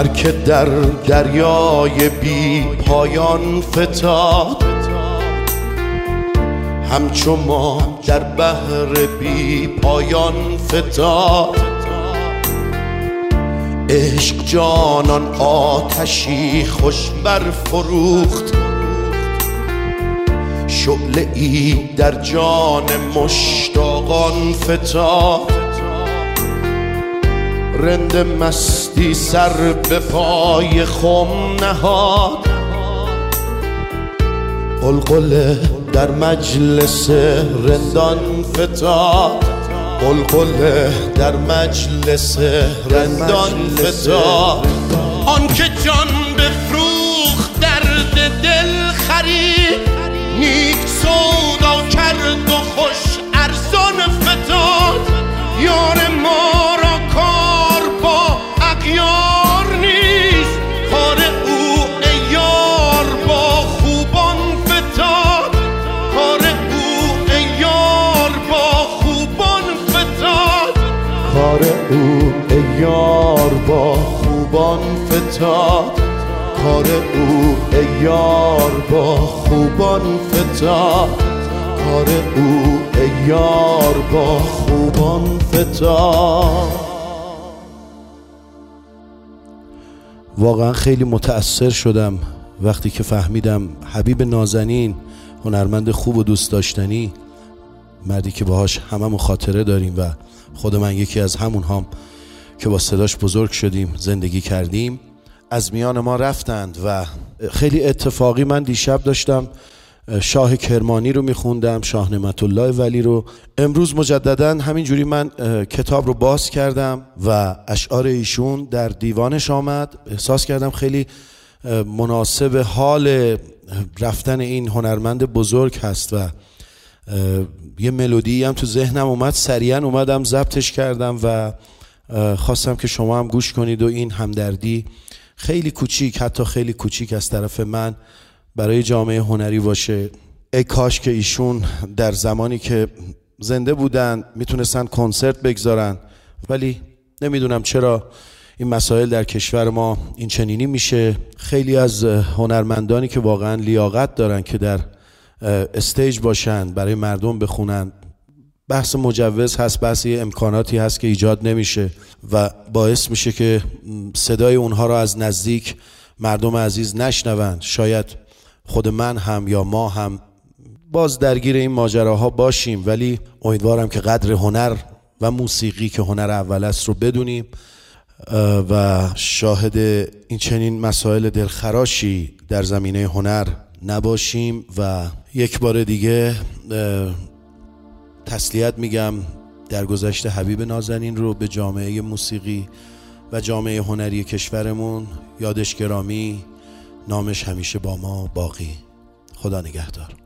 هر که در دریای بی پایان فتاد، همچو ما در بحر بی پایان فتاد. عشق جانان آتشی خوش برفروخت، شعله ای در جان مشتاقان فتاد. رند مستی سر به پای خم نهاد، قلقله در مجلس رندان فتاد. قلقله در مجلس رندان فتاد. آن که جان بفروخت درد دل خرید، نیک سودا کرد و خوش ارزان فتاد. یار ما را کار با اغیار نیست، کار او ای یار با خوبان فتاد. کار او ای یار با خوبان فتاد. کار او ای یار با خوبان فتاد. کار او ای یار با خوبان فتاد. کار او ای یار با خوبان فتاد. واقعا خیلی متأثر شدم وقتی که فهمیدم حبیب نازنین، هنرمند خوب و دوست داشتنی، مردی که باهاش هممون خاطره داریم و خود من یکی از همون هم که با صداش بزرگ شدیم، زندگی کردیم، از میان ما رفتند. و خیلی اتفاقی من دیشب داشتم شاه کرمانی رو میخوندم، شاه نعمت الله ولی رو. امروز مجددا همینجوری من کتاب رو باز کردم و اشعار ایشون در دیوانش آمد. احساس کردم خیلی مناسب حال رفتن این هنرمند بزرگ هست و یه ملودی هم تو ذهنم اومد، سریعا اومدم ضبطش کردم و خواستم که شما هم گوش کنید و این همدردی خیلی کوچیک، حتی خیلی کوچیک از طرف من برای جامعه هنری باشه. ای کاش که ایشون در زمانی که زنده بودن میتونستن کنسرت بگذارن، ولی نمیدونم چرا این مسائل در کشور ما این چنینی میشه. خیلی از هنرمندانی که واقعا لیاقت دارن که در استیج باشن، برای مردم بخونن، بحث مجوز هست، بحث امکاناتی هست که ایجاد نمیشه و باعث میشه که صدای اونها رو از نزدیک مردم عزیز نشنوند. شاید خود من هم یا ما هم باز درگیر این ماجراها باشیم، ولی امیدوارم که قدر هنر و موسیقی که هنر اول است رو بدونیم و شاهد این چنین مسائل دلخراشی در زمینه هنر نباشیم. و یک بار دیگه تسلیت میگم در گذشته حبیب نازنین رو به جامعه موسیقی و جامعه هنری کشورمون. یادش گرامی، نامش همیشه با ما باقی. خدا نگهدار.